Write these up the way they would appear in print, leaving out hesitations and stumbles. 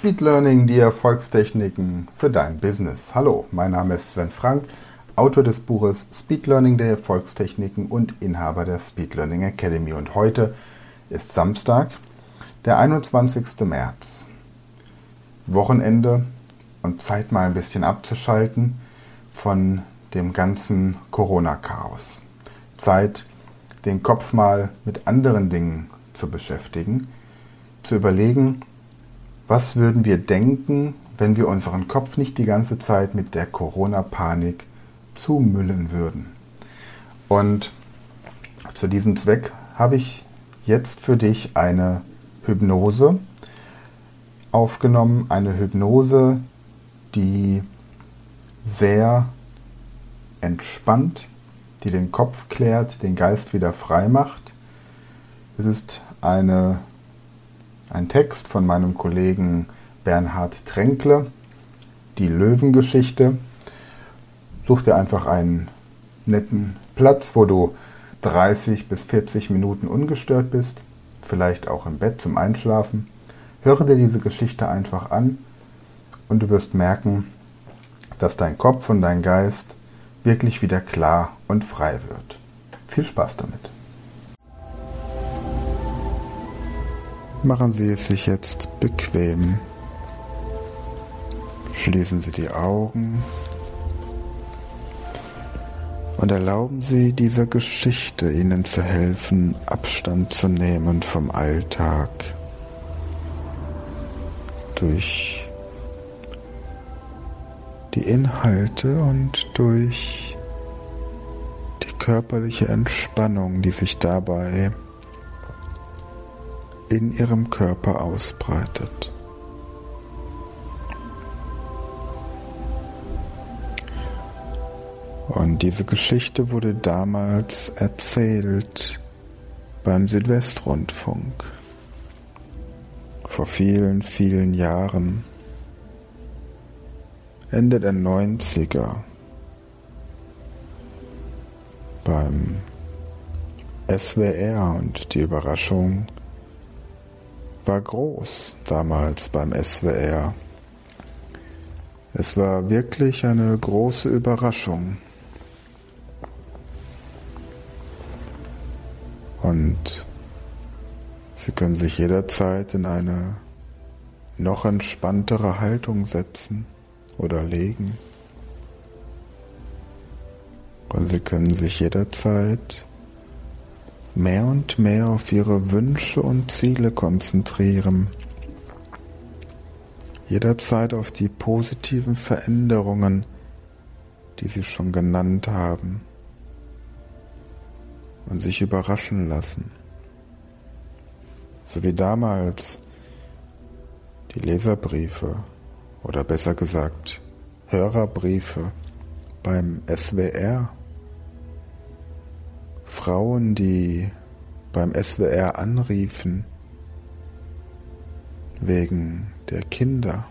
Speed Learning, die Erfolgstechniken für dein Business. Hallo, mein Name ist Sven Frank, Autor des Buches Speed Learning, der Erfolgstechniken und Inhaber der Speed Learning Academy. Und heute ist Samstag, der 21. März. Wochenende und Zeit mal ein bisschen abzuschalten von dem ganzen Corona-Chaos. Zeit, den Kopf mal mit anderen Dingen zu beschäftigen, zu überlegen, was würden wir denken, wenn wir unseren Kopf nicht die ganze Zeit mit der Corona-Panik zumüllen würden. Und zu diesem Zweck habe ich jetzt für dich eine Hypnose aufgenommen. Eine Hypnose, die sehr entspannt, die den Kopf klärt, den Geist wieder frei macht. Es ist ein Text von meinem Kollegen Bernhard Tränkle, die Löwengeschichte. Such dir einfach einen netten Platz, wo du 30 bis 40 Minuten ungestört bist, vielleicht auch im Bett zum Einschlafen. Höre dir diese Geschichte einfach an und du wirst merken, dass dein Kopf und dein Geist wirklich wieder klar und frei wird. Viel Spaß damit. Machen Sie es sich jetzt bequem. Schließen Sie die Augen und erlauben Sie dieser Geschichte, Ihnen zu helfen, Abstand zu nehmen vom Alltag. Durch die Inhalte und durch die körperliche Entspannung, die sich dabei in Ihrem Körper ausbreitet. Und diese Geschichte wurde damals erzählt beim Südwestrundfunk. Vor vielen, vielen Jahren. Ende der 90er. Beim SWR, und die Überraschung war groß damals beim SWR. Es war wirklich eine große Überraschung. Und Sie können sich jederzeit in eine noch entspanntere Haltung setzen oder legen. Und Sie können sich jederzeit mehr und mehr auf Ihre Wünsche und Ziele konzentrieren. Jederzeit auf die positiven Veränderungen, die Sie schon genannt haben, und sich überraschen lassen. So wie damals die Leserbriefe oder besser gesagt Hörerbriefe beim SWR. Frauen, die beim SWR anriefen wegen der Kinder.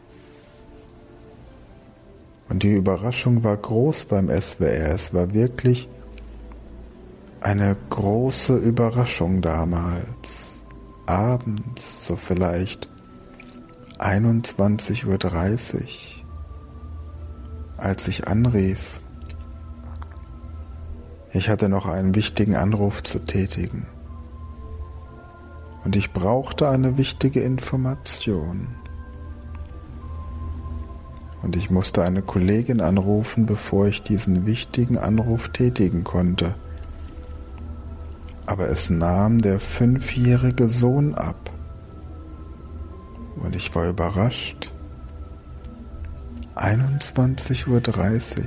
Und die Überraschung war groß beim SWR. Es war wirklich eine große Überraschung damals. Abends, so vielleicht 21:30 Uhr, als ich anrief. Ich hatte noch einen wichtigen Anruf zu tätigen. Und ich brauchte eine wichtige Information. Und ich musste eine Kollegin anrufen, bevor ich diesen wichtigen Anruf tätigen konnte. Aber es nahm der 5-jährige Sohn ab. Und ich war überrascht. 21:30 Uhr.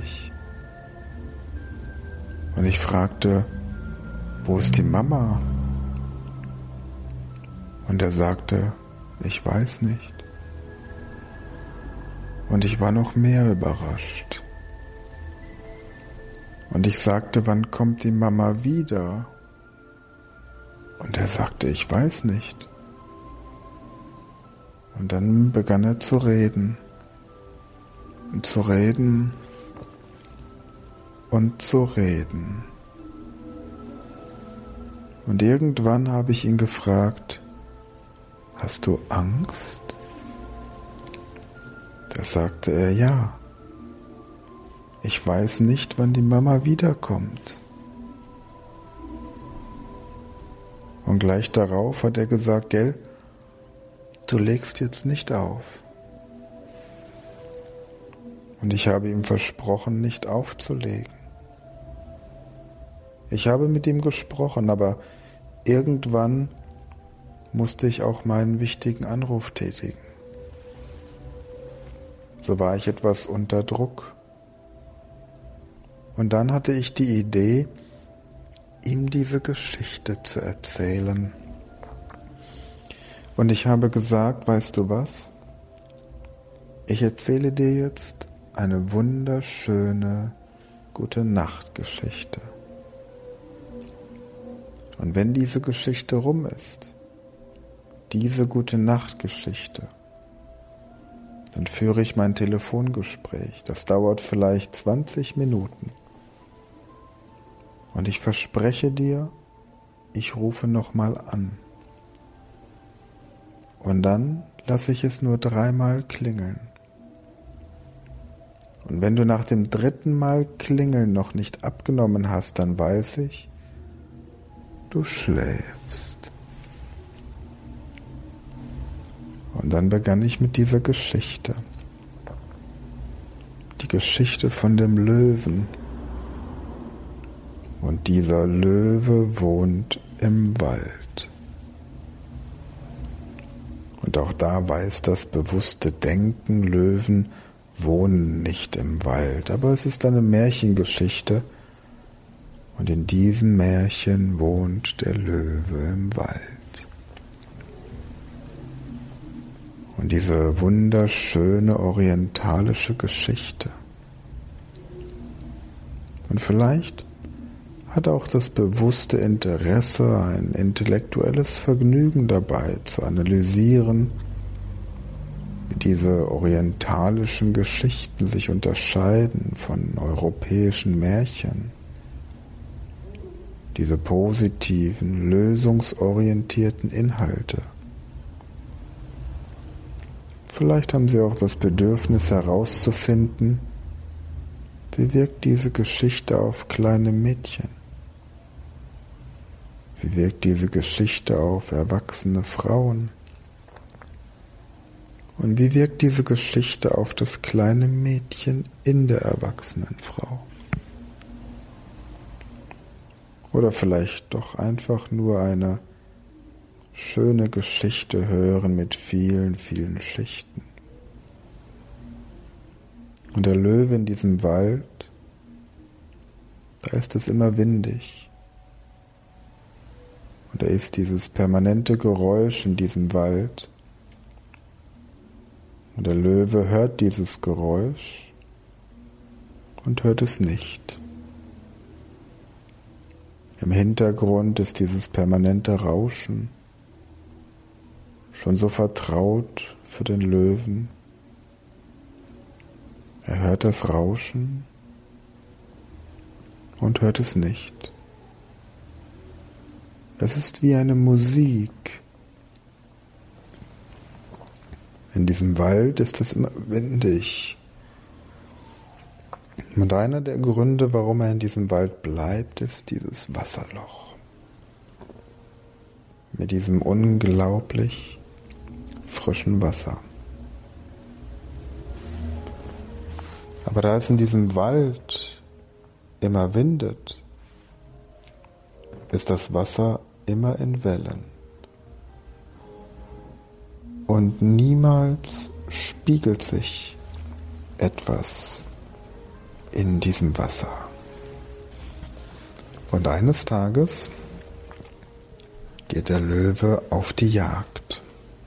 Und ich fragte, wo ist die Mama? Und er sagte, ich weiß nicht. Und ich war noch mehr überrascht. Und ich sagte, wann kommt die Mama wieder? Und er sagte, ich weiß nicht. Und dann begann er zu reden. Und zu reden. Und zu reden. Und irgendwann habe ich ihn gefragt, hast du Angst? Da sagte er, ja, ich weiß nicht, wann die Mama wiederkommt. Und gleich darauf hat er gesagt, gell, du legst jetzt nicht auf. Und ich habe ihm versprochen, nicht aufzulegen. Ich habe mit ihm gesprochen, aber irgendwann musste ich auch meinen wichtigen Anruf tätigen. So war ich etwas unter Druck. Und dann hatte ich die Idee, ihm diese Geschichte zu erzählen. Und ich habe gesagt, weißt du was? Ich erzähle dir jetzt eine wunderschöne Gute-Nacht-Geschichte. Und wenn diese Geschichte rum ist, diese Gute-Nacht-Geschichte, dann führe ich mein Telefongespräch. Das dauert vielleicht 20 Minuten. Und ich verspreche dir, ich rufe nochmal an. Und dann lasse ich es nur 3-mal klingeln. Und wenn du nach dem 3. Mal klingeln noch nicht abgenommen hast, dann weiß ich, du schläfst. Und dann begann ich mit dieser Geschichte. Die Geschichte von dem Löwen. Und dieser Löwe wohnt im Wald. Und auch da weiß das bewusste Denken, Löwen wohnen nicht im Wald. Aber es ist eine Märchengeschichte. Und in diesem Märchen wohnt der Löwe im Wald. Und diese wunderschöne orientalische Geschichte. Und vielleicht hat auch das bewusste Interesse, ein intellektuelles Vergnügen dabei zu analysieren, wie diese orientalischen Geschichten sich unterscheiden von europäischen Märchen. Diese positiven, lösungsorientierten Inhalte. Vielleicht haben Sie auch das Bedürfnis herauszufinden, wie wirkt diese Geschichte auf kleine Mädchen? Wie wirkt diese Geschichte auf erwachsene Frauen? Und wie wirkt diese Geschichte auf das kleine Mädchen in der erwachsenen Frau? Oder vielleicht doch einfach nur eine schöne Geschichte hören mit vielen, vielen Schichten. Und der Löwe in diesem Wald, da ist es immer windig. Und da ist dieses permanente Geräusch in diesem Wald. Und der Löwe hört dieses Geräusch und hört es nicht. Im Hintergrund ist dieses permanente Rauschen schon so vertraut für den Löwen. Er hört das Rauschen und hört es nicht. Es ist wie eine Musik. In diesem Wald ist es immer windig. Und einer der Gründe, warum er in diesem Wald bleibt, ist dieses Wasserloch. Mit diesem unglaublich frischen Wasser. Aber da es in diesem Wald immer windet, ist das Wasser immer in Wellen. Und niemals spiegelt sich etwas in diesem Wasser. Und eines Tages geht der Löwe auf die Jagd.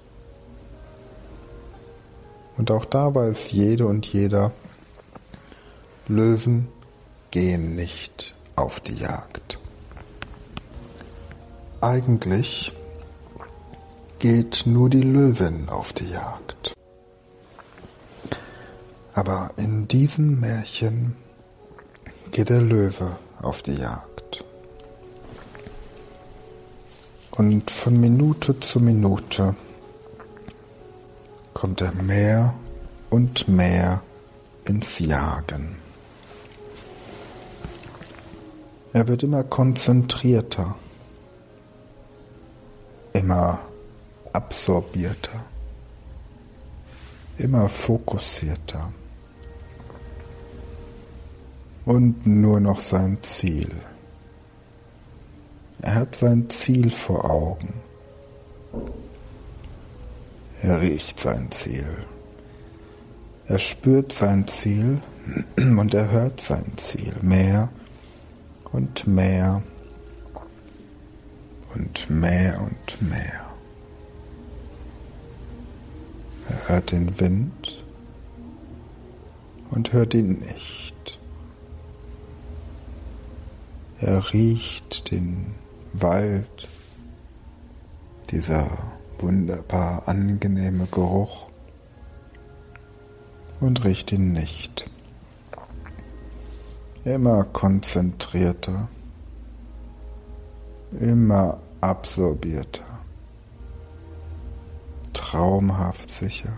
Und auch da weiß jede und jeder, Löwen gehen nicht auf die Jagd. Eigentlich geht nur die Löwin auf die Jagd. Aber in diesem Märchen geht der Löwe auf die Jagd. Und von Minute zu Minute kommt er mehr und mehr ins Jagen. Er wird immer konzentrierter, immer absorbierter, immer fokussierter und nur noch sein Ziel. Er hat sein Ziel vor Augen. Er riecht sein Ziel. Er spürt sein Ziel und er hört sein Ziel. Mehr und mehr und mehr und mehr. Er hört den Wind und hört ihn nicht. Er riecht den Wald, dieser wunderbar angenehme Geruch, und riecht ihn nicht. Immer konzentrierter, immer absorbierter, traumhaft sicher,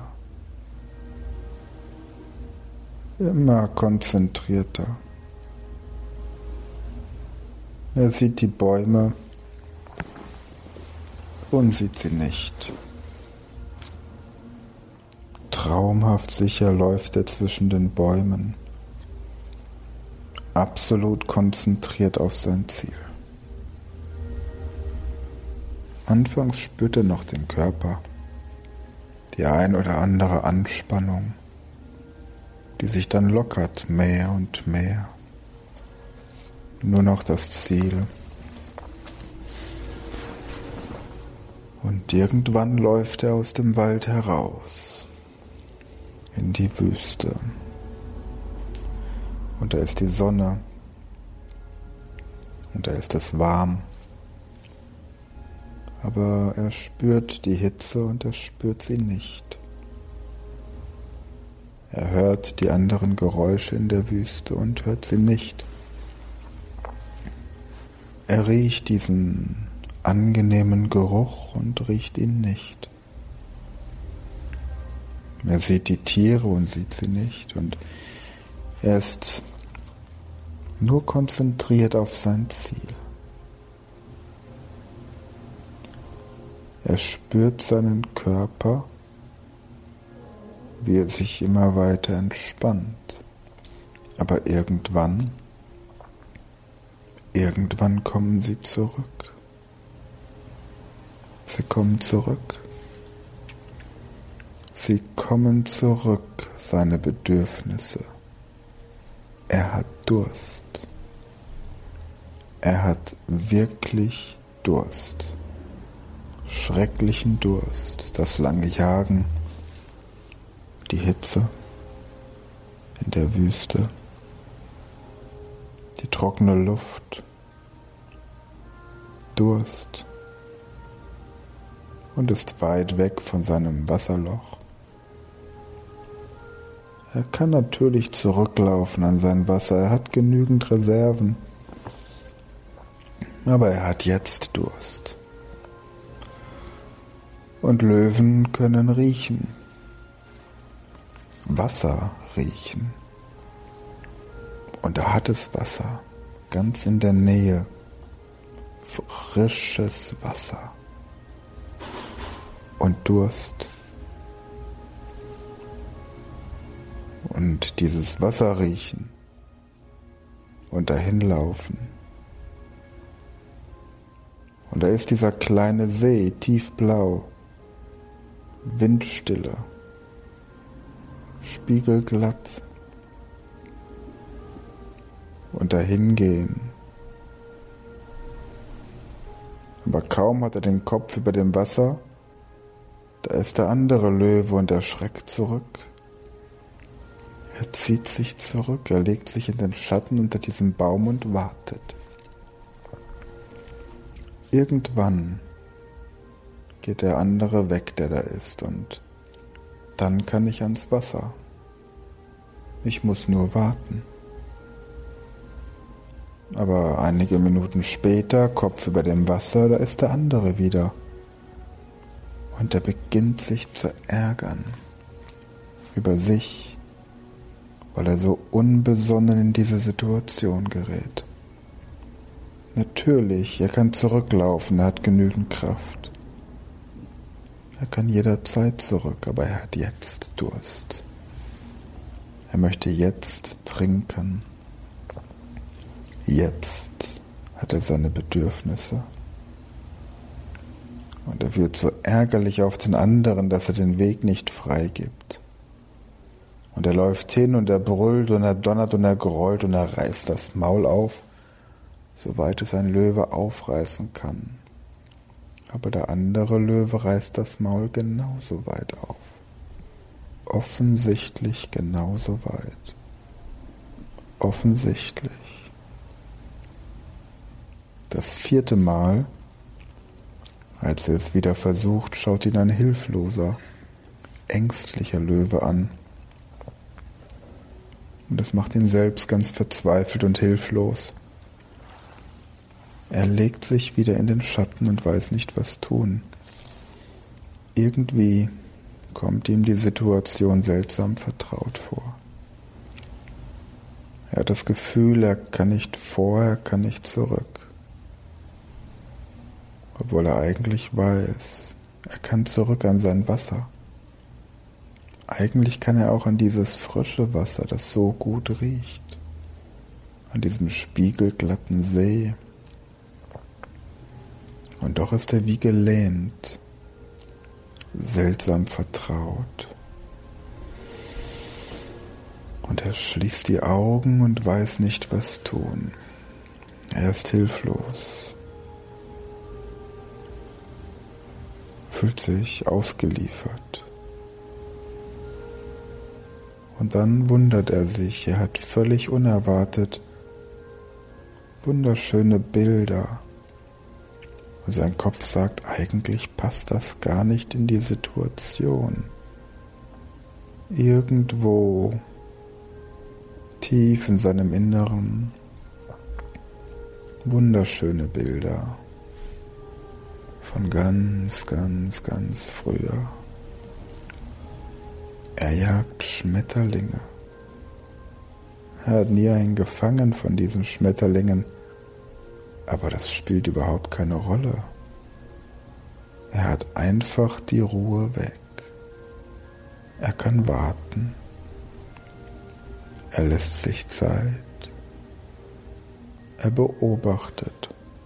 immer konzentrierter. Er sieht die Bäume und sieht sie nicht. Traumhaft sicher läuft er zwischen den Bäumen, absolut konzentriert auf sein Ziel. Anfangs spürt er noch den Körper, die ein oder andere Anspannung, die sich dann lockert, mehr und mehr. Nur noch das Ziel. Und irgendwann läuft er aus dem Wald heraus, in die Wüste. Und da ist die Sonne. Und da ist es warm. Aber er spürt die Hitze und er spürt sie nicht. Er hört die anderen Geräusche in der Wüste und hört sie nicht. Er riecht diesen angenehmen Geruch und riecht ihn nicht. Er sieht die Tiere und sieht sie nicht. Und er ist nur konzentriert auf sein Ziel. Er spürt seinen Körper, wie er sich immer weiter entspannt. Aber irgendwann kommen sie zurück. Sie kommen zurück. Sie kommen zurück, seine Bedürfnisse. Er hat Durst. Er hat wirklich Durst. Schrecklichen Durst, das lange Jagen, die Hitze in der Wüste, die trockene Luft, Durst, und ist weit weg von seinem Wasserloch. Er kann natürlich zurücklaufen an sein Wasser, er hat genügend Reserven, aber er hat jetzt Durst. Und Löwen können riechen, Wasser riechen. Und er hat es Wasser, ganz in der Nähe, frisches Wasser. Und Durst. Und dieses Wasser riechen und dahin laufen. Und da ist dieser kleine See, tiefblau, Windstille, spiegelglatt, und dahin gehen. Aber kaum hat er den Kopf über dem Wasser, da ist der andere Löwe und er schreckt zurück. Er zieht sich zurück, er legt sich in den Schatten unter diesem Baum und wartet. Irgendwann geht der andere weg, der da ist, und dann kann ich ans Wasser. Ich muss nur warten. Aber einige Minuten später, Kopf über dem Wasser, da ist der andere wieder. Und er beginnt sich zu ärgern. über sich, weil er so unbesonnen in diese Situation gerät. Natürlich, er kann zurücklaufen, er hat genügend Kraft. Er kann jederzeit zurück, aber er hat jetzt Durst. Er möchte jetzt trinken. Jetzt hat er seine Bedürfnisse. Und er wird so ärgerlich auf den anderen, dass er den Weg nicht freigibt. Und er läuft hin und er brüllt und er donnert und er grollt und er reißt das Maul auf, soweit es ein Löwe aufreißen kann. Aber der andere Löwe reißt das Maul genauso weit auf. Offensichtlich genauso weit. Offensichtlich. Das 4. Mal, als er es wieder versucht, schaut ihn ein hilfloser, ängstlicher Löwe an. Und das macht ihn selbst ganz verzweifelt und hilflos. Er legt sich wieder in den Schatten und weiß nicht, was tun. Irgendwie kommt ihm die Situation seltsam vertraut vor. Er hat das Gefühl, er kann nicht vor, er kann nicht zurück. Obwohl er eigentlich weiß, er kann zurück an sein Wasser. Eigentlich kann er auch an dieses frische Wasser, das so gut riecht, an diesem spiegelglatten See. Und doch ist er wie gelähmt, seltsam vertraut. Und er schließt die Augen und weiß nicht, was tun. Er ist hilflos, fühlt sich ausgeliefert. Und dann wundert er sich, er hat völlig unerwartet wunderschöne Bilder. Und sein Kopf sagt, eigentlich passt das gar nicht in die Situation. Irgendwo tief in seinem Inneren wunderschöne Bilder von ganz, ganz, ganz früher. Er jagt Schmetterlinge. Er hat nie einen gefangen von diesen Schmetterlingen. Aber das spielt überhaupt keine Rolle. Er hat einfach die Ruhe weg. Er kann warten. Er lässt sich Zeit. Er beobachtet.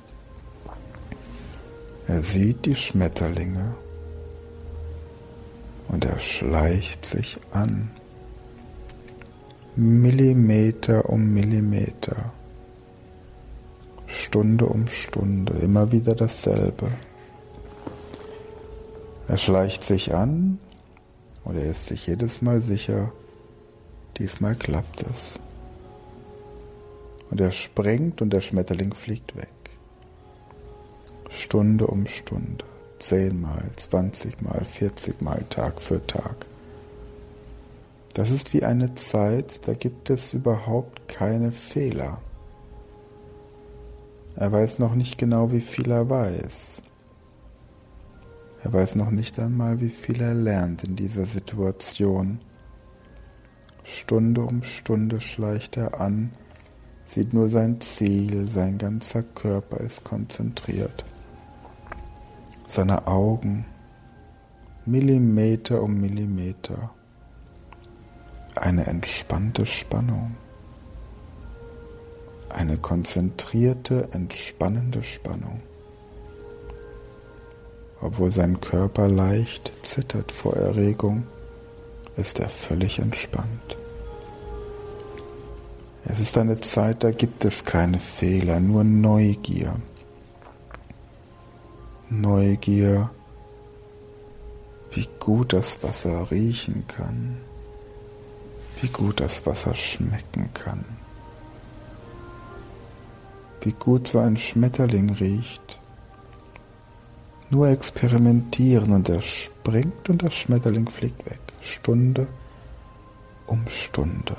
Er sieht die Schmetterlinge und er schleicht sich an. Millimeter um Millimeter. Stunde um Stunde, immer wieder dasselbe. Er schleicht sich an und er ist sich jedes Mal sicher, diesmal klappt es. Und er springt und der Schmetterling fliegt weg. Stunde um Stunde, 10-mal, 20-mal, 40-mal, Tag für Tag. Das ist wie eine Zeit, da gibt es überhaupt keine Fehler. Er weiß noch nicht genau, wie viel er weiß. Er weiß noch nicht einmal, wie viel er lernt in dieser Situation. Stunde um Stunde schleicht er an, sieht nur sein Ziel, sein ganzer Körper ist konzentriert. Seine Augen, Millimeter um Millimeter. Eine entspannte Spannung. Eine konzentrierte, entspannende Spannung. Obwohl sein Körper leicht zittert vor Erregung, ist er völlig entspannt. Es ist eine Zeit, da gibt es keine Fehler, nur Neugier. Neugier, wie gut das Wasser riechen kann, wie gut das Wasser schmecken kann, wie gut so ein Schmetterling riecht. Nur experimentieren und er springt und das Schmetterling fliegt weg, Stunde um Stunde.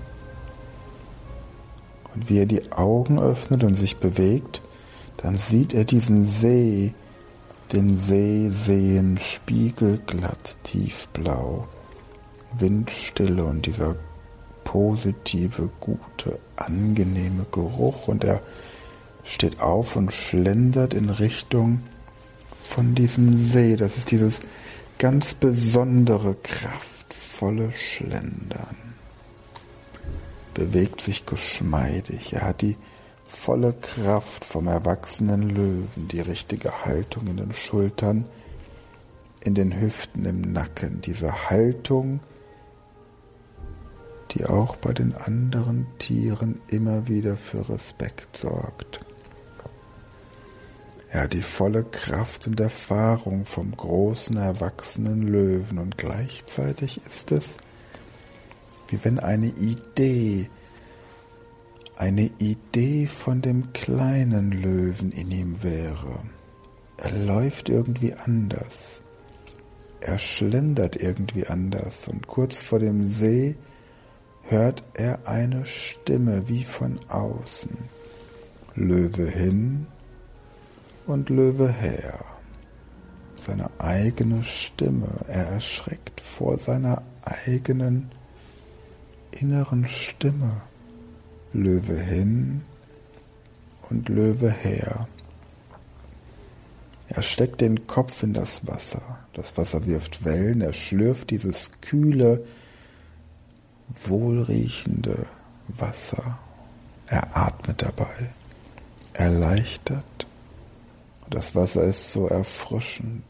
Und wie er die Augen öffnet und sich bewegt, dann sieht er diesen See, den See sehen, spiegelglatt, tiefblau, Windstille und dieser positive, gute, angenehme Geruch. Und er steht auf und schlendert in Richtung von diesem See. Das ist dieses ganz besondere, kraftvolle Schlendern. Bewegt sich geschmeidig. Er hat die volle Kraft vom erwachsenen Löwen, die richtige Haltung in den Schultern, in den Hüften, im Nacken. Diese Haltung, die auch bei den anderen Tieren immer wieder für Respekt sorgt. Er hat die volle Kraft und Erfahrung vom großen, erwachsenen Löwen und gleichzeitig ist es, wie wenn eine Idee von dem kleinen Löwen in ihm wäre. Er läuft irgendwie anders. Er schlendert irgendwie anders und kurz vor dem See hört er eine Stimme wie von außen. Löwe hin und Löwe her. Seine eigene Stimme. Er erschreckt vor seiner eigenen inneren Stimme. Löwe hin und Löwe her. Er steckt den Kopf in das Wasser. Das Wasser wirft Wellen. Er schlürft dieses kühle, wohlriechende Wasser. Er atmet dabei. Erleichtert. Das Wasser ist so erfrischend.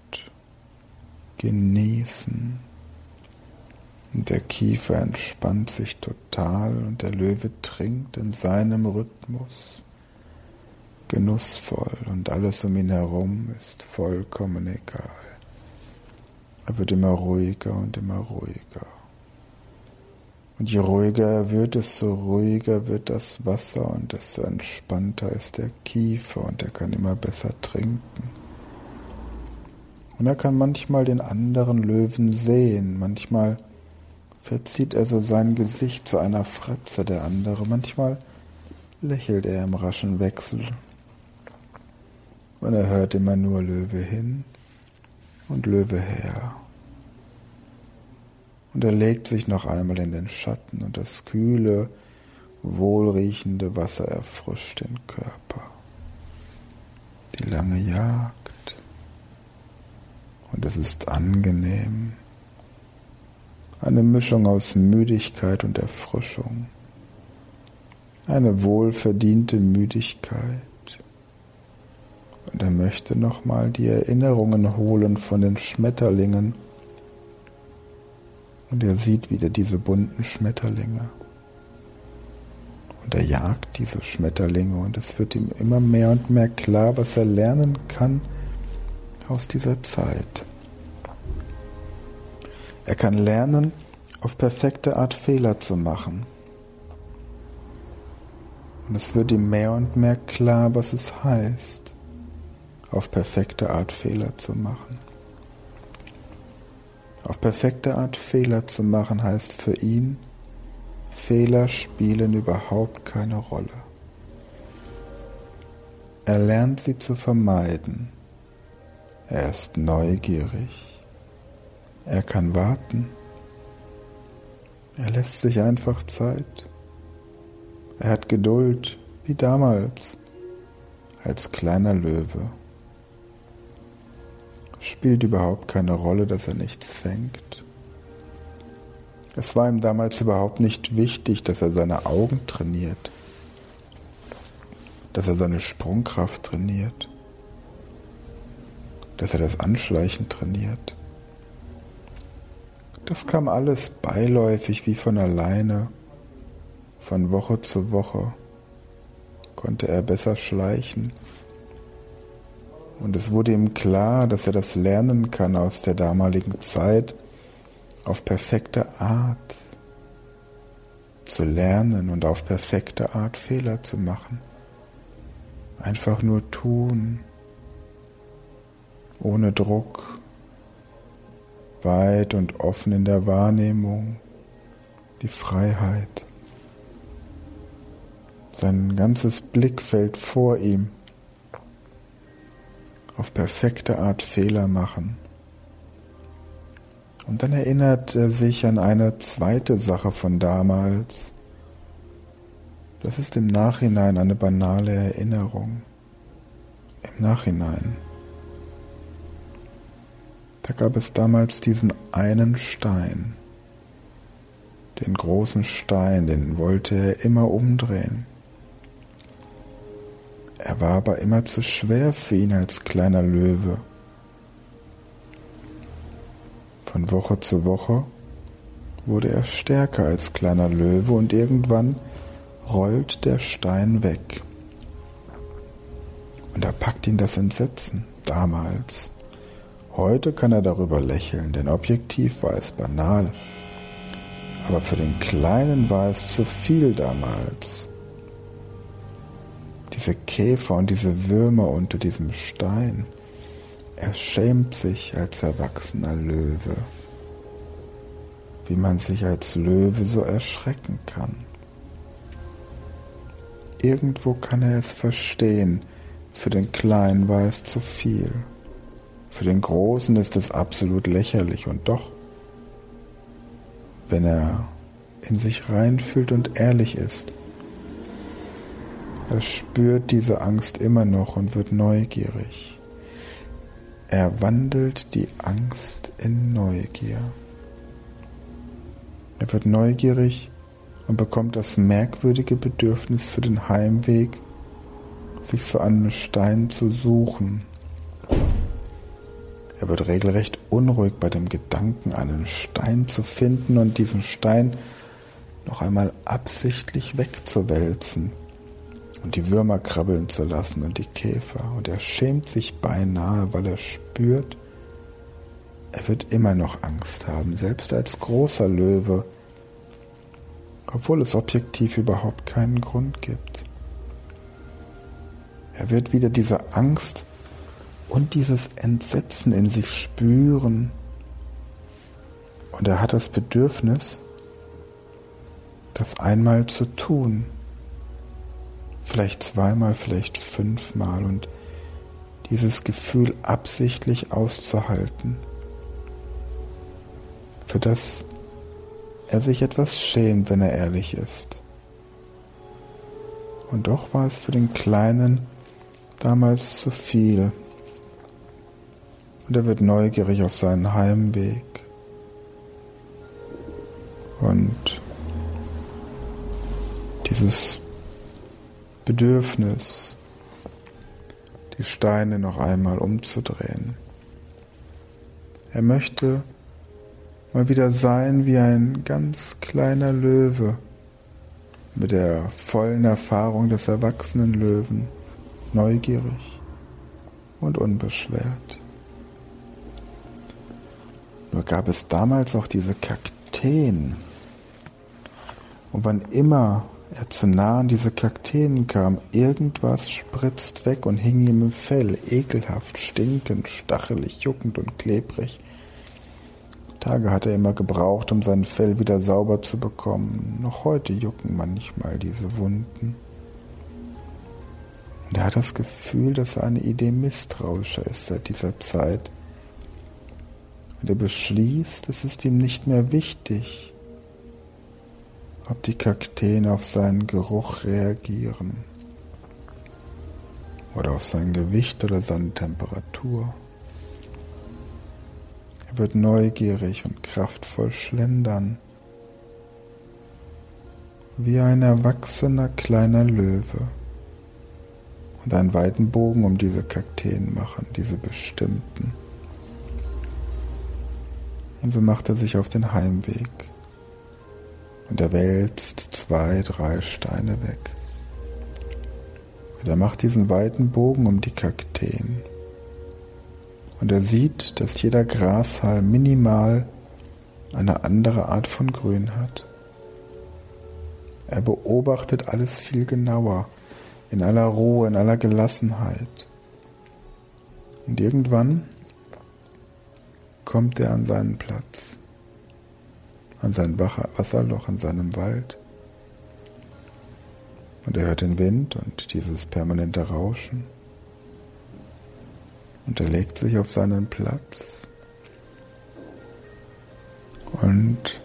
Genießen. Und der Kiefer entspannt sich total und der Löwe trinkt in seinem Rhythmus. Genussvoll und alles um ihn herum ist vollkommen egal. Er wird immer ruhiger und immer ruhiger. Und je ruhiger er wird, desto ruhiger wird das Wasser und desto entspannter ist der Kiefer und er kann immer besser trinken. Und er kann manchmal den anderen Löwen sehen, manchmal verzieht er so sein Gesicht zu einer Fratze der andere, manchmal lächelt er im raschen Wechsel. Und er hört immer nur Löwe hin und Löwe her. Und er legt sich noch einmal in den Schatten und das kühle, wohlriechende Wasser erfrischt den Körper. Die lange Jagd. Und es ist angenehm. Eine Mischung aus Müdigkeit und Erfrischung. Eine wohlverdiente Müdigkeit. Und er möchte nochmal die Erinnerungen holen von den Schmetterlingen. Und er sieht wieder diese bunten Schmetterlinge. Und er jagt diese Schmetterlinge und es wird ihm immer mehr und mehr klar, was er lernen kann aus dieser Zeit. Er kann lernen, auf perfekte Art Fehler zu machen. Und es wird ihm mehr und mehr klar, was es heißt, auf perfekte Art Fehler zu machen. Auf perfekte Art Fehler zu machen heißt für ihn, Fehler spielen überhaupt keine Rolle. Er lernt sie zu vermeiden. Er ist neugierig. Er kann warten. Er lässt sich einfach Zeit. Er hat Geduld, wie damals, als kleiner Löwe. Spielt überhaupt keine Rolle, dass er nichts fängt. Es war ihm damals überhaupt nicht wichtig, dass er seine Augen trainiert, dass er seine Sprungkraft trainiert, dass er das Anschleichen trainiert. Das kam alles beiläufig wie von alleine. Von Woche zu Woche konnte er besser schleichen. Und es wurde ihm klar, dass er das lernen kann aus der damaligen Zeit, auf perfekte Art zu lernen und auf perfekte Art Fehler zu machen. Einfach nur tun, ohne Druck, weit und offen in der Wahrnehmung, die Freiheit. Sein ganzes Blickfeld vor ihm. Auf perfekte Art Fehler machen. Und dann erinnert er sich an eine zweite Sache von damals. Das ist im Nachhinein eine banale Erinnerung. Im Nachhinein. Da gab es damals diesen einen Stein. Den großen Stein, den wollte er immer umdrehen. Er war aber immer zu schwer für ihn als kleiner Löwe. Von Woche zu Woche wurde er stärker als kleiner Löwe und irgendwann rollt der Stein weg. Und da packt ihn das Entsetzen, damals. Heute kann er darüber lächeln, denn objektiv war es banal. Aber für den Kleinen war es zu viel damals. Diese Käfer und diese Würmer unter diesem Stein. Er schämt sich als erwachsener Löwe, wie man sich als Löwe so erschrecken kann. Irgendwo kann er es verstehen, für den Kleinen war es zu viel. Für den Großen ist es absolut lächerlich und doch, wenn er in sich reinfühlt und ehrlich ist, er spürt diese Angst immer noch und wird neugierig. Er wandelt die Angst in Neugier. Er wird neugierig und bekommt das merkwürdige Bedürfnis für den Heimweg, sich so einen Stein zu suchen. Er wird regelrecht unruhig bei dem Gedanken, einen Stein zu finden und diesen Stein noch einmal absichtlich wegzuwälzen und die Würmer krabbeln zu lassen und die Käfer. Und er schämt sich beinahe, weil er spürt, er wird immer noch Angst haben, selbst als großer Löwe, obwohl es objektiv überhaupt keinen Grund gibt. Er wird wieder diese Angst und dieses Entsetzen in sich spüren. Und er hat das Bedürfnis, das einmal zu tun. Vielleicht zweimal, vielleicht 5-mal und dieses Gefühl absichtlich auszuhalten, für das er sich etwas schämt, wenn er ehrlich ist. Und doch war es für den Kleinen damals zu viel. Und er wird neugierig auf seinen Heimweg. Und dieses Bedürfnis, die Steine noch einmal umzudrehen. Er möchte mal wieder sein wie ein ganz kleiner Löwe, mit der vollen Erfahrung des erwachsenen Löwen, neugierig und unbeschwert. Nur gab es damals auch diese Kakteen. Und wann immer er zu nah an diese Kakteen kam, irgendwas spritzt weg und hing ihm im Fell, ekelhaft, stinkend, stachelig, juckend und klebrig. Tage hat er immer gebraucht, um sein Fell wieder sauber zu bekommen. Noch heute jucken manchmal diese Wunden. Und er hat das Gefühl, dass er eine Idee misstrauischer ist seit dieser Zeit. Und er beschließt, es ist ihm nicht mehr wichtig, ob die Kakteen auf seinen Geruch reagieren oder auf sein Gewicht oder seine Temperatur. Er wird neugierig und kraftvoll schlendern, wie ein erwachsener kleiner Löwe, und einen weiten Bogen um diese Kakteen machen, diese bestimmten. Und so macht er sich auf den Heimweg. Und er wälzt 2, 3 Steine weg. Und er macht diesen weiten Bogen um die Kakteen. Und er sieht, dass jeder Grashalm minimal eine andere Art von Grün hat. Er beobachtet alles viel genauer, in aller Ruhe, in aller Gelassenheit. Und irgendwann kommt er an seinen Platz, an sein Wasserloch in seinem Wald. Und er hört den Wind und dieses permanente Rauschen. Und er legt sich auf seinen Platz. Und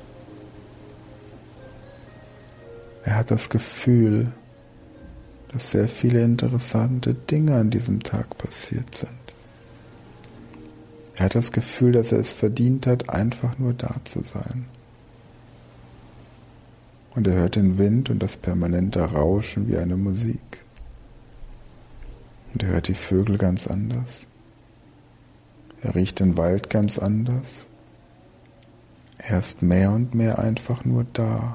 er hat das Gefühl, dass sehr viele interessante Dinge an diesem Tag passiert sind. Er hat das Gefühl, dass er es verdient hat, einfach nur da zu sein. Und er hört den Wind und das permanente Rauschen wie eine Musik. Und er hört die Vögel ganz anders. Er riecht den Wald ganz anders. Er ist mehr und mehr einfach nur da.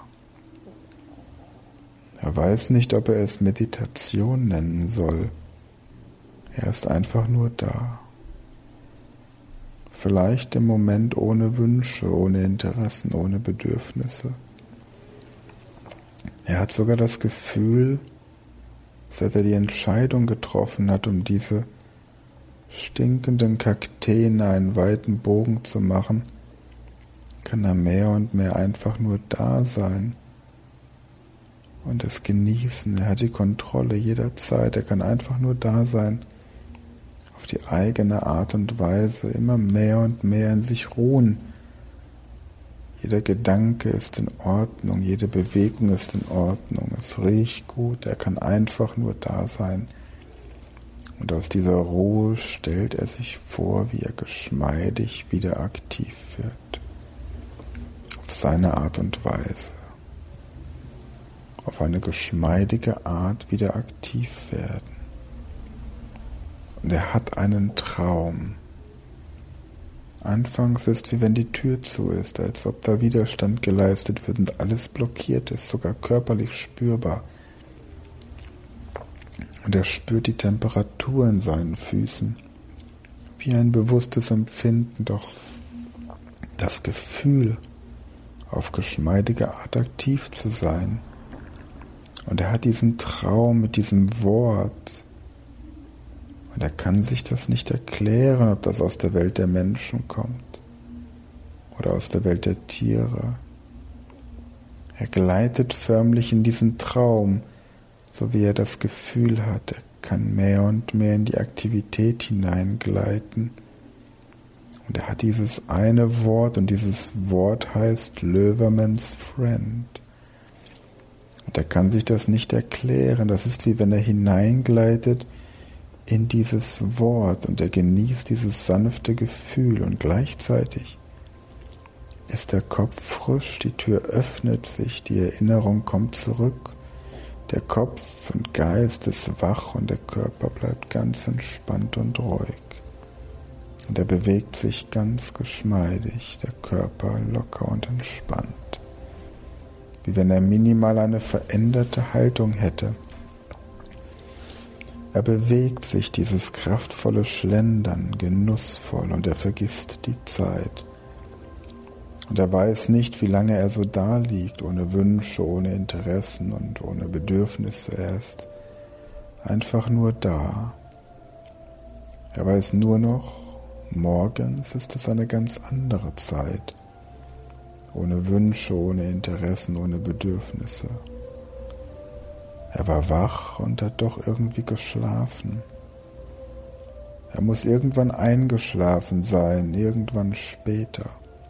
Er weiß nicht, ob er es Meditation nennen soll. Er ist einfach nur da. Vielleicht im Moment ohne Wünsche, ohne Interessen, ohne Bedürfnisse. Er hat sogar das Gefühl, seit er die Entscheidung getroffen hat, um diese stinkenden Kakteen einen weiten Bogen zu machen, kann er mehr und mehr einfach nur da sein und es genießen. Er hat die Kontrolle jederzeit. Er kann einfach nur da sein, auf die eigene Art und Weise, immer mehr und mehr in sich ruhen. Jeder Gedanke ist in Ordnung, jede Bewegung ist in Ordnung, es riecht gut, er kann einfach nur da sein. Und aus dieser Ruhe stellt er sich vor, wie er geschmeidig wieder aktiv wird. Auf seine Art und Weise. Auf eine geschmeidige Art wieder aktiv werden. Und er hat einen Traum. Anfangs ist, wie wenn die Tür zu ist, als ob da Widerstand geleistet wird und alles blockiert ist, sogar körperlich spürbar. Und er spürt die Temperatur in seinen Füßen, wie ein bewusstes Empfinden, doch das Gefühl, auf geschmeidige Art aktiv zu sein. Und er hat diesen Traum mit diesem Wort. Und er kann sich das nicht erklären, ob das aus der Welt der Menschen kommt oder aus der Welt der Tiere. Er gleitet förmlich in diesen Traum, so wie er das Gefühl hat, er kann mehr und mehr in die Aktivität hineingleiten. Und er hat dieses eine Wort und dieses Wort heißt Löwermans Friend. Und er kann sich das nicht erklären. Das ist wie wenn er hineingleitet in dieses Wort und er genießt dieses sanfte Gefühl und gleichzeitig ist der Kopf frisch, die Tür öffnet sich, die Erinnerung kommt zurück, der Kopf und Geist ist wach und der Körper bleibt ganz entspannt und ruhig. Und er bewegt sich ganz geschmeidig, der Körper locker und entspannt, wie wenn er minimal eine veränderte Haltung hätte. Er bewegt sich, dieses kraftvolle Schlendern, genussvoll, und er vergisst die Zeit. Und er weiß nicht, wie lange er so da liegt, ohne Wünsche, ohne Interessen und ohne Bedürfnisse. Er ist einfach nur da. Er weiß nur noch, morgens ist es eine ganz andere Zeit. Ohne Wünsche, ohne Interessen, ohne Bedürfnisse. Er war wach und hat doch irgendwie geschlafen. Er muss irgendwann eingeschlafen sein, irgendwann später.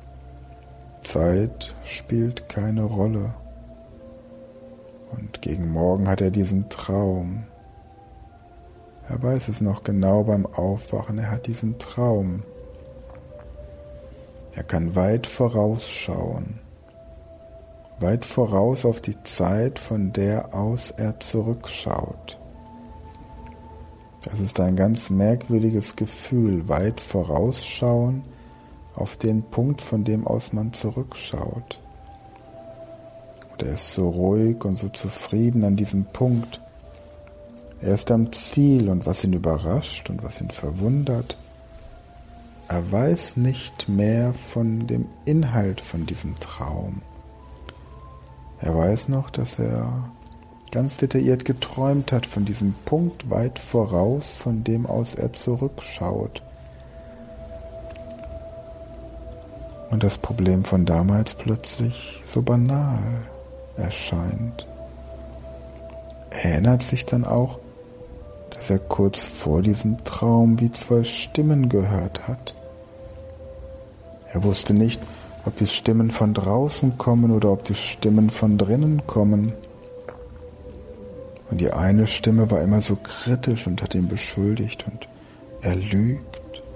Zeit spielt keine Rolle. Und gegen Morgen hat er diesen Traum. Er weiß es noch genau beim Aufwachen, er hat diesen Traum. Er kann weit vorausschauen. Weit voraus auf die Zeit, von der aus er zurückschaut. Das ist ein ganz merkwürdiges Gefühl, weit vorausschauen auf den Punkt, von dem aus man zurückschaut. Und er ist so ruhig und so zufrieden an diesem Punkt. Er ist am Ziel und was ihn überrascht und was ihn verwundert, er weiß nicht mehr von dem Inhalt von diesem Traum. Er weiß noch, dass er ganz detailliert geträumt hat von diesem Punkt weit voraus, von dem aus er zurückschaut. Und das Problem von damals plötzlich so banal erscheint. Er erinnert sich dann auch, dass er kurz vor diesem Traum wie 2 Stimmen gehört hat. Er wusste nicht, ob die Stimmen von draußen kommen oder ob die Stimmen von drinnen kommen. Und die eine Stimme war immer so kritisch und hat ihn beschuldigt und er lügt.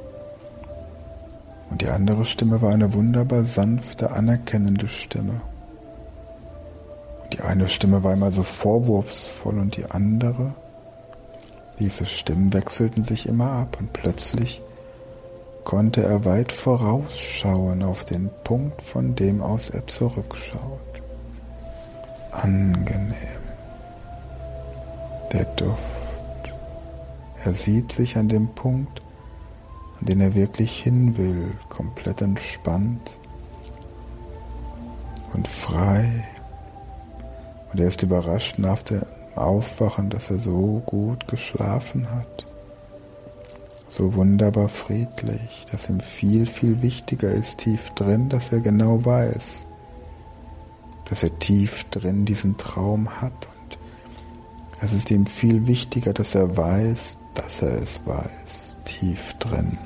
Und die andere Stimme war eine wunderbar sanfte, anerkennende Stimme. Und die eine Stimme war immer so vorwurfsvoll und die andere, diese Stimmen wechselten sich immer ab und plötzlich konnte er weit vorausschauen auf den Punkt, von dem aus er zurückschaut. Angenehm. Der Duft. Er sieht sich an dem Punkt, an den er wirklich hin will, komplett entspannt und frei. Und er ist überrascht nach dem Aufwachen, dass er so gut geschlafen hat. So wunderbar friedlich, dass ihm viel, viel wichtiger ist tief drin, dass er genau weiß, dass er tief drin diesen Traum hat. Und es ist ihm viel wichtiger, dass er weiß, dass er es weiß, tief drin,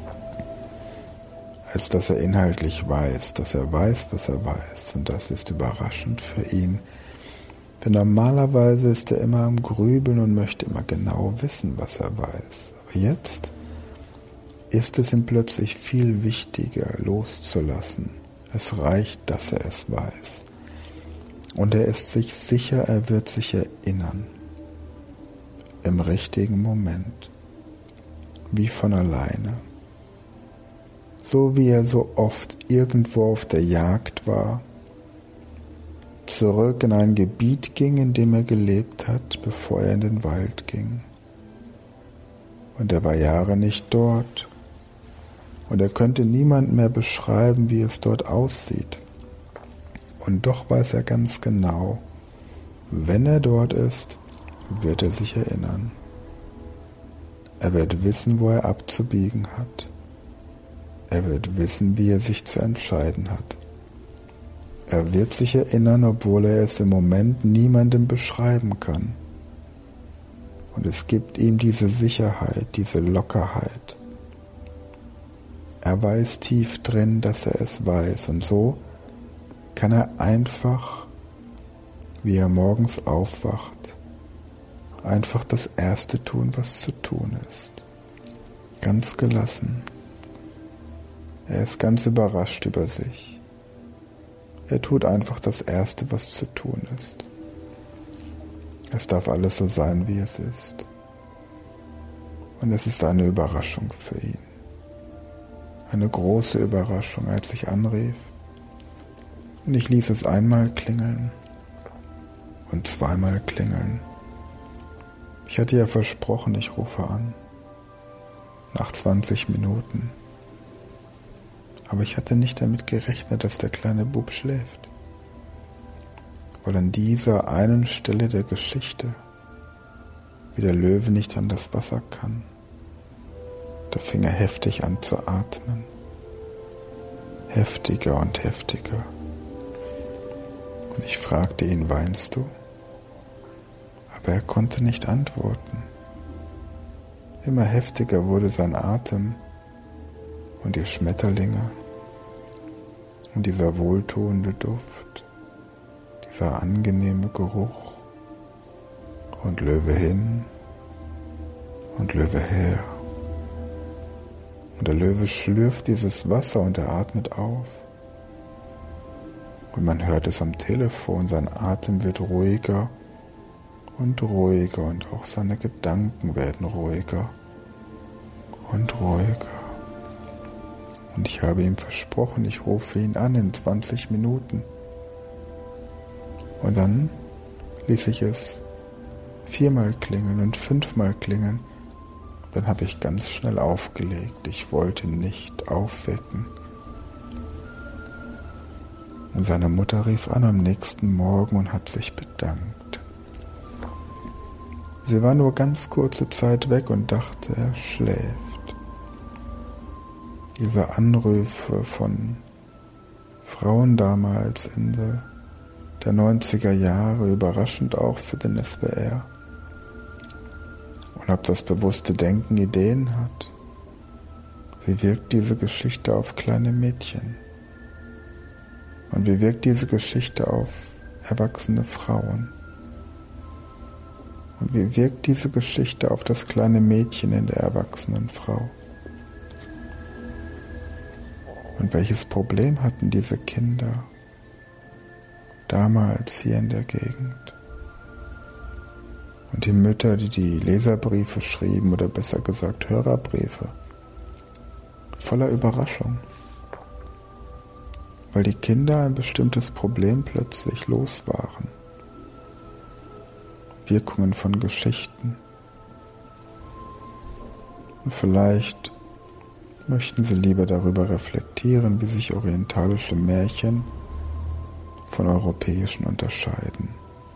als dass er inhaltlich weiß, dass er weiß, was er weiß. Und das ist überraschend für ihn. Denn normalerweise ist er immer am Grübeln und möchte immer genau wissen, was er weiß. Aber jetzt ist es ihm plötzlich viel wichtiger, loszulassen. Es reicht, dass er es weiß. Und er ist sich sicher, er wird sich erinnern. Im richtigen Moment. Wie von alleine. So wie er so oft irgendwo auf der Jagd war, zurück in ein Gebiet ging, in dem er gelebt hat, bevor er in den Wald ging. Und er war Jahre nicht dort. Und er könnte niemand mehr beschreiben, wie es dort aussieht. Und doch weiß er ganz genau, wenn er dort ist, wird er sich erinnern. Er wird wissen, wo er abzubiegen hat. Er wird wissen, wie er sich zu entscheiden hat. Er wird sich erinnern, obwohl er es im Moment niemandem beschreiben kann. Und es gibt ihm diese Sicherheit, diese Lockerheit. Er weiß tief drin, dass er es weiß. Und so kann er einfach, wie er morgens aufwacht, einfach das Erste tun, was zu tun ist. Ganz gelassen. Er ist ganz überrascht über sich. Er tut einfach das Erste, was zu tun ist. Es darf alles so sein, wie es ist. Und es ist eine Überraschung für ihn. Eine große Überraschung, als ich anrief. Und ich ließ es einmal klingeln und zweimal klingeln. Ich hatte ja versprochen, ich rufe an. Nach 20 Minuten. Aber ich hatte nicht damit gerechnet, dass der kleine Bub schläft. Weil an dieser einen Stelle der Geschichte, wie der Löwe nicht an das Wasser kann, da fing er heftig an zu atmen. Heftiger und heftiger. Und ich fragte ihn, weinst du? Aber er konnte nicht antworten. Immer heftiger wurde sein Atem und die Schmetterlinge und dieser wohltuende Duft, dieser angenehme Geruch und Löwe hin und Löwe her. Und der Löwe schlürft dieses Wasser und er atmet auf. Und man hört es am Telefon, sein Atem wird ruhiger und ruhiger und auch seine Gedanken werden ruhiger und ruhiger. Und ich habe ihm versprochen, ich rufe ihn an in 20 Minuten. Und dann ließ ich es 4-mal klingeln und 5-mal klingeln. Dann habe ich ganz schnell aufgelegt. Ich wollte nicht aufwecken. Und seine Mutter rief an am nächsten Morgen und hat sich bedankt. Sie war nur ganz kurze Zeit weg und dachte, er schläft. Diese Anrufe von Frauen damals Ende der 90er Jahre, überraschend auch für den SWR. Und ob das bewusste Denken Ideen hat. Wie wirkt diese Geschichte auf kleine Mädchen? Und wie wirkt diese Geschichte auf erwachsene Frauen? Und wie wirkt diese Geschichte auf das kleine Mädchen in der erwachsenen Frau? Und welches Problem hatten diese Kinder damals hier in der Gegend? Und die Mütter, die die Leserbriefe schrieben, oder besser gesagt Hörerbriefe, voller Überraschung, weil die Kinder ein bestimmtes Problem plötzlich los waren. Wirkungen von Geschichten. Und vielleicht möchten sie lieber darüber reflektieren, wie sich orientalische Märchen von europäischen unterscheiden.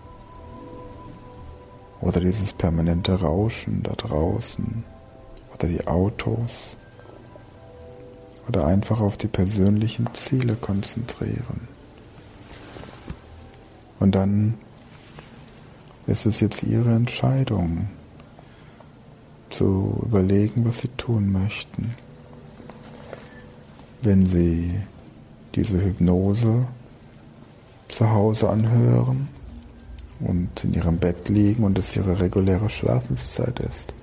Oder dieses permanente Rauschen da draußen, oder die Autos, oder einfach auf die persönlichen Ziele konzentrieren. Und dann ist es jetzt ihre Entscheidung, zu überlegen, was sie tun möchten. Wenn sie diese Hypnose zu Hause anhören und in ihrem Bett liegen und es ihre reguläre Schlafenszeit ist,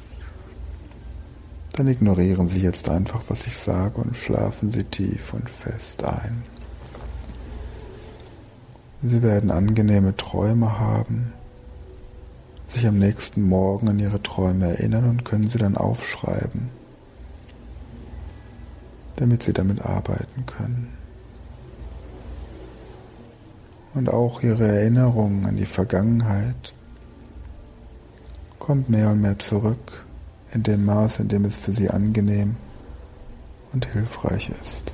dann ignorieren Sie jetzt einfach, was ich sage, und schlafen Sie tief und fest ein. Sie werden angenehme Träume haben, sich am nächsten Morgen an Ihre Träume erinnern und können sie dann aufschreiben, damit Sie damit arbeiten können. Und auch Ihre Erinnerung an die Vergangenheit kommt mehr und mehr zurück, in dem Maß, in dem es für Sie angenehm und hilfreich ist.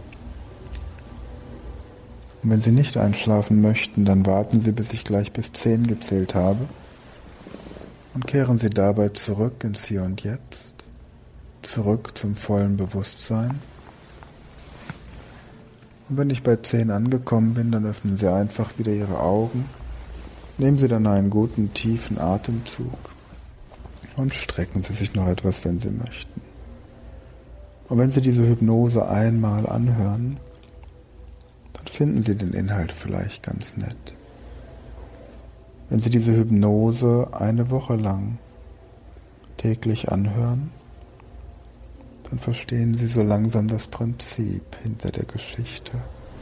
Und wenn Sie nicht einschlafen möchten, dann warten Sie, bis ich gleich bis 10 gezählt habe, und kehren Sie dabei zurück ins Hier und Jetzt, zurück zum vollen Bewusstsein. Und wenn ich bei 10 angekommen bin, dann öffnen Sie einfach wieder Ihre Augen, nehmen Sie dann einen guten, tiefen Atemzug und strecken Sie sich noch etwas, wenn Sie möchten. Und wenn Sie diese Hypnose einmal anhören, dann finden Sie den Inhalt vielleicht ganz nett. Wenn Sie diese Hypnose eine Woche lang täglich anhören, dann verstehen Sie so langsam das Prinzip hinter der Geschichte.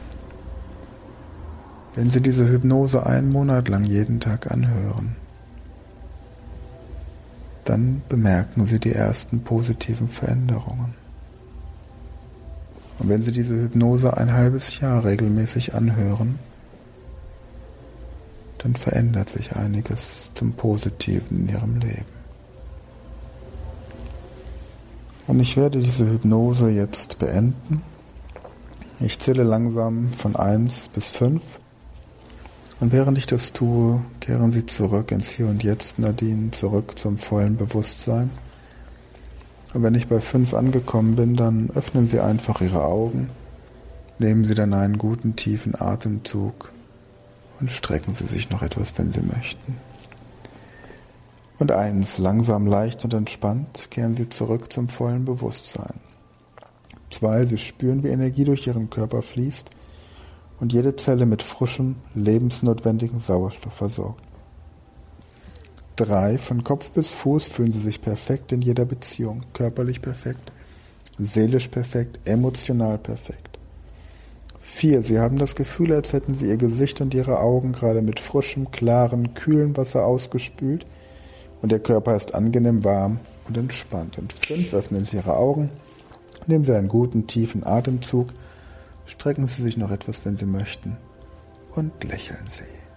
Wenn Sie diese Hypnose einen Monat lang jeden Tag anhören, dann bemerken Sie die ersten positiven Veränderungen. Und wenn Sie diese Hypnose ein halbes Jahr regelmäßig anhören, dann verändert sich einiges zum Positiven in Ihrem Leben. Und ich werde diese Hypnose jetzt beenden. Ich zähle langsam von 1 bis 5. Und während ich das tue, kehren Sie zurück ins Hier und Jetzt, Nadine, zurück zum vollen Bewusstsein. Und wenn ich bei 5 angekommen bin, dann öffnen Sie einfach Ihre Augen, nehmen Sie dann einen guten, tiefen Atemzug und strecken Sie sich noch etwas, wenn Sie möchten. Und 1, langsam, leicht und entspannt, kehren Sie zurück zum vollen Bewusstsein. 2, Sie spüren, wie Energie durch Ihren Körper fließt und jede Zelle mit frischem, lebensnotwendigen Sauerstoff versorgt. 3, von Kopf bis Fuß fühlen Sie sich perfekt in jeder Beziehung, körperlich perfekt, seelisch perfekt, emotional perfekt. 4, Sie haben das Gefühl, als hätten Sie Ihr Gesicht und Ihre Augen gerade mit frischem, klaren, kühlen Wasser ausgespült und Ihr Körper ist angenehm warm und entspannt. Und 5, öffnen Sie Ihre Augen, nehmen Sie einen guten, tiefen Atemzug, strecken Sie sich noch etwas, wenn Sie möchten, und lächeln Sie.